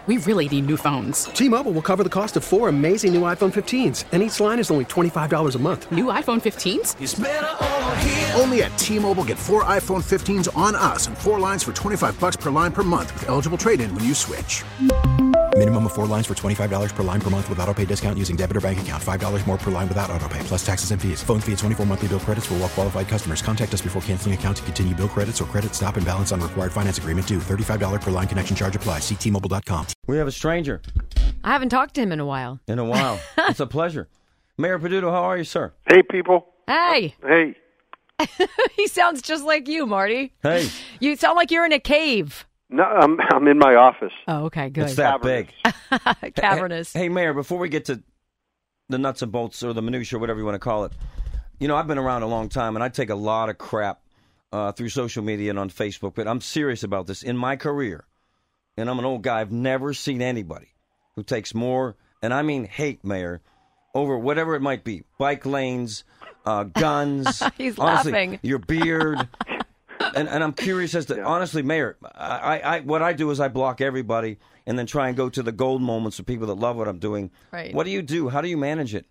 We really need new phones. T-Mobile will cover the cost of 4 amazing new iPhone 15s, and each line is only $25 a month. New iPhone 15s? It's better over here. Only at T-Mobile, get 4 iPhone 15s on us and 4 lines for $25 per line per month with eligible trade-in when you switch. Minimum of 4 lines for $25 per line per month with autopay discount using debit or bank account. $5 more per line without autopay, plus taxes and fees. Phone fee at 24 monthly bill credits for well-qualified customers. Contact us before canceling account to continue bill credits or credit stop and balance on required finance agreement due. $35 per line connection charge applies. See T-Mobile.com. We have a stranger. I haven't talked to him in a while. It's a pleasure. Mayor Peduto, how are you, sir? Hey, people. Hey. Hey. He sounds just like you, Marty. Hey. You sound like you're in a cave. No, I'm in my office. Oh, okay, good. It's that big. Cavernous. Hey, Mayor, before we get to the nuts and bolts or the minutia, or whatever you want to call it, you know, I've been around a long time, and I take a lot of crap through social media and on Facebook, but I'm serious about this. In my career, and I'm an old guy, I've never seen anybody who takes more, and I mean hate, Mayor, over whatever it might be, bike lanes, guns. He's honestly, laughing. your beard. And I'm curious as to, honestly, Mayor, what I do is I block everybody and then try and go to the gold moments of people that love what I'm doing. Right. What do you do? How do you manage it?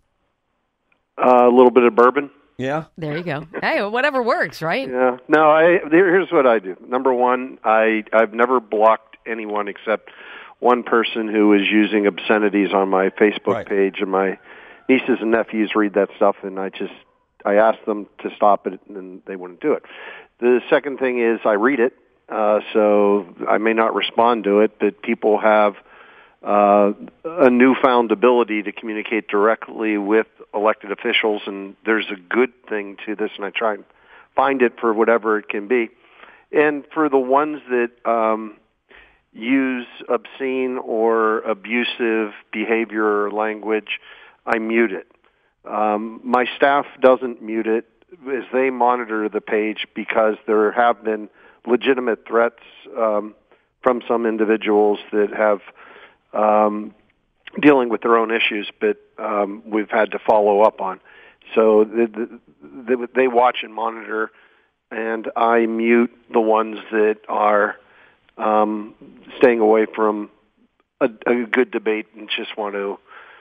A little bit of bourbon. Yeah? There you go. Hey, whatever works, right? Yeah. No, here's what I do. Number one, I've never blocked anyone except one person who is using obscenities on my Facebook page, and my nieces and nephews read that stuff, and I asked them to stop it, and they wouldn't do it. The second thing is I read it, so I may not respond to it, but people have a newfound ability to communicate directly with elected officials, and there's a good thing to this, and I try and find it for whatever it can be. And for the ones that use obscene or abusive behavior or language, I mute it. My staff doesn't mute it as they monitor the page because there have been legitimate threats from some individuals that have dealing with their own issues, but we've had to follow up on. So they watch and monitor, and I mute the ones that are staying away from a good debate and just want to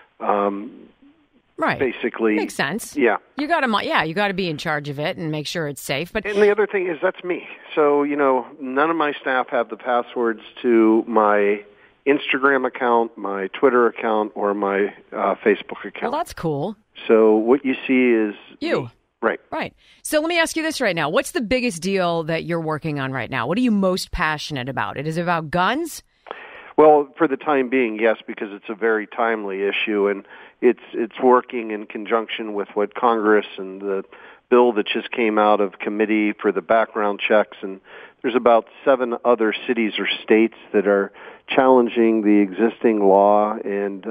right. basically makes sense. Yeah, you got to be in charge of it and make sure it's safe. But and the other thing is that's me. So none of my staff have the passwords to my Instagram account, my Twitter account, or my Facebook account. Well, that's cool. So what you see is you. Me. Right. Right. So let me ask you this right now. What's the biggest deal that you're working on right now? What are you most passionate about? Is it about guns? Well, for the time being, yes, because it's a very timely issue, and it's working in conjunction with what Congress and the bill that just came out of committee for the background checks, and there's about 7 other cities or states that are challenging the existing law, and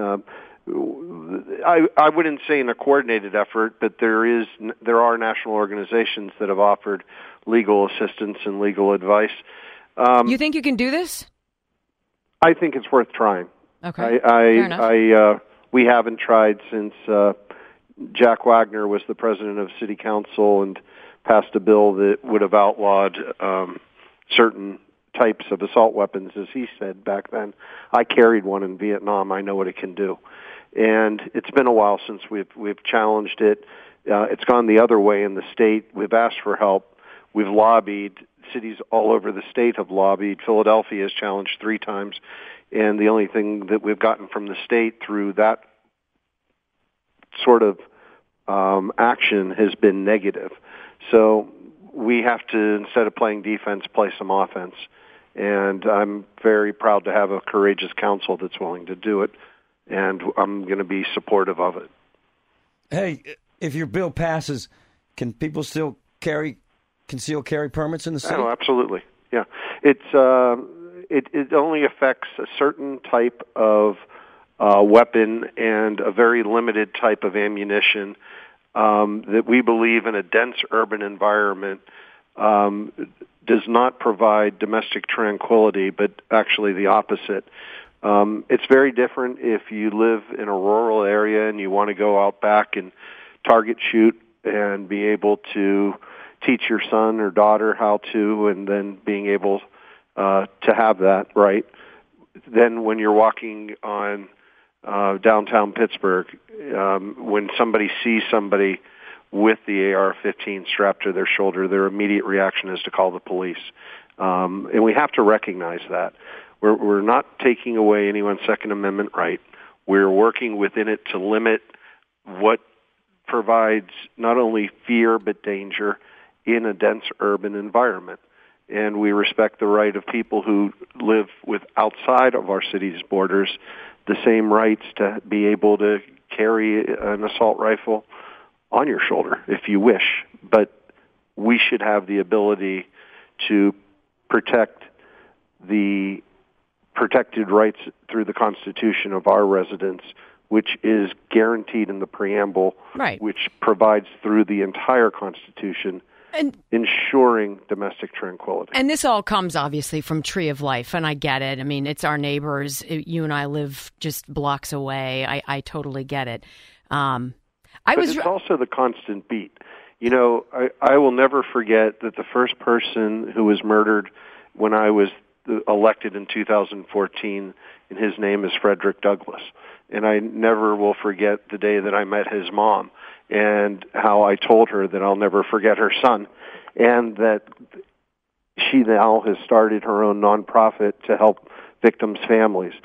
I wouldn't say in a coordinated effort, but there are national organizations that have offered legal assistance and legal advice. You think you can do this? I think it's worth trying. Okay. Fair enough. We haven't tried since Jack Wagner was the president of City Council and passed a bill that would have outlawed certain types of assault weapons, as he said back then. I carried one in Vietnam. I know what it can do. And it's been a while since we've challenged it. It's gone the other way in the state. We've asked for help. We've lobbied. Cities all over the state have lobbied. Philadelphia has challenged 3 times. And the only thing that we've gotten from the state through that sort of action has been negative. So we have to, instead of playing defense, play some offense. And I'm very proud to have a courageous council that's willing to do it. And I'm going to be supportive of it. Hey, if your bill passes, can people still carry concealed carry permits in the city? Oh, absolutely. Yeah. It only affects a certain type of weapon and a very limited type of ammunition that we believe in a dense urban environment does not provide domestic tranquility, but actually the opposite. It's very different if you live in a rural area and you want to go out back and target shoot and be able to teach your son or daughter how to, and then being able to have that right. then when you're walking on downtown Pittsburgh, when somebody sees somebody with the AR-15 strapped to their shoulder, their immediate reaction is to call the police. And we have to recognize that. We're not taking away anyone's Second Amendment right. We're working within it to limit what provides not only fear but danger in a dense urban environment. And we respect the right of people who live outside of our city's borders, the same rights to be able to carry an assault rifle on your shoulder if you wish. But we should have the ability to protect the protected rights through the Constitution of our residents, which is guaranteed in the preamble, right, which provides through the entire Constitution and ensuring domestic tranquility. And this all comes, obviously, from Tree of Life, and I get it. I mean, it's our neighbors. You and I live just blocks away. I totally get it. It's also the constant beat. You know, I will never forget that the first person who was murdered when I was elected in 2014, and his name is Frederick Douglass. And I never will forget the day that I met his mom and how I told her that I'll never forget her son, and that she now has started her own nonprofit to help victims' families.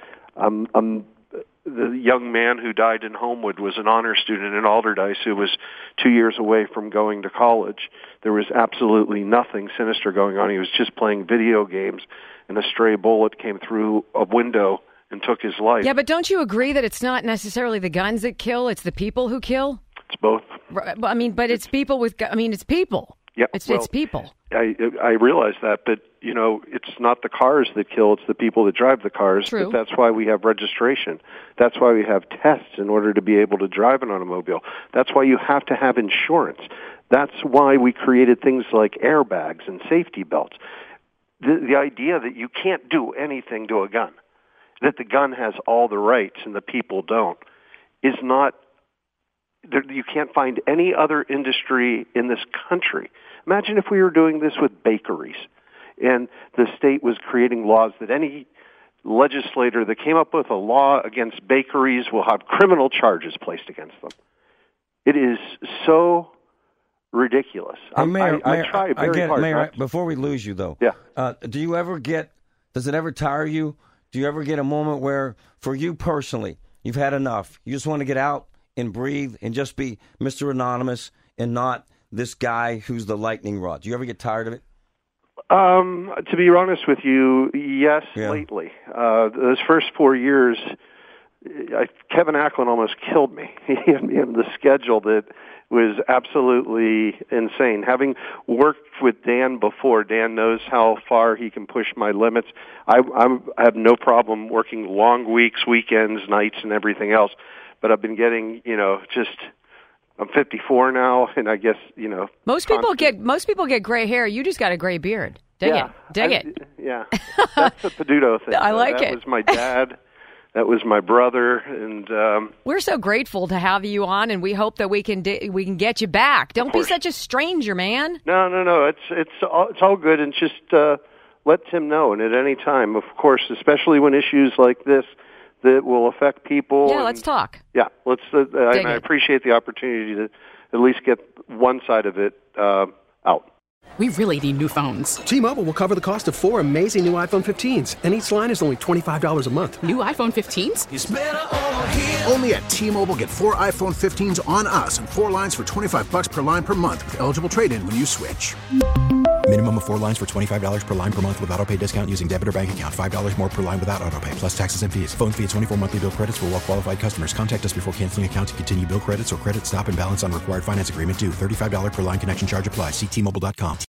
The young man who died in Homewood was an honor student in Alderdice who was 2 years away from going to college. There was absolutely nothing sinister going on. He was just playing video games, and a stray bullet came through a window and took his life. Yeah, but don't you agree that it's not necessarily the guns that kill, it's the people who kill? It's both. I mean, but it's people with, it's people. Yep. It's people. I realize that, but, you know, it's not the cars that kill, it's the people that drive the cars. True. But that's why we have registration. That's why we have tests in order to be able to drive an automobile. That's why you have to have insurance. That's why we created things like airbags and safety belts. The idea that you can't do anything to a gun, that the gun has all the rights and the people don't, is not, you can't find any other industry in this country. Imagine if we were doing this with bakeries and the state was creating laws that any legislator that came up with a law against bakeries will have criminal charges placed against them. It is so ridiculous. Mayor, I try very hard. Mayor, before we lose you, though, yeah. Does it ever tire you? Do you ever get a moment where, for you personally, you've had enough? You just want to get out and breathe and just be Mr. Anonymous and not this guy who's the lightning rod? Do you ever get tired of it? To be honest with you, yes, lately. Those first 4 years, Kevin Acklin almost killed me. He had me on the schedule that was absolutely insane. Having worked with Dan before, Dan knows how far he can push my limits. I have no problem working long weeks, weekends, nights, and everything else. But I've been getting, I'm 54 now, and I guess, most people get gray hair. You just got a gray beard. Dig it. Yeah, that's the Peduto thing. I like it. That was my dad. That was my brother, and we're so grateful to have you on, and we hope that we can get you back. Don't be such a stranger, man. No. It's all good, and just let Tim know, and at any time, of course, especially when issues like this that will affect people. Yeah, let's talk. Yeah, let's. I appreciate the opportunity to at least get one side of it out. We really need new phones. T-Mobile will cover the cost of 4 amazing new iPhone 15s, and each line is only $25 a month. New iPhone 15s? It's better over here. Only at T-Mobile, get 4 iPhone 15s on us and 4 lines for $25 per line per month with eligible trade-in when you switch. Minimum of 4 lines for $25 per line per month with autopay discount using debit or bank account. $5 more per line without autopay, plus taxes and fees. Phone fee at 24 monthly bill credits for well-qualified customers. Contact us before canceling account to continue bill credits or credit stop and balance on required finance agreement due. $35 per line connection charge applies. See T-Mobile.com.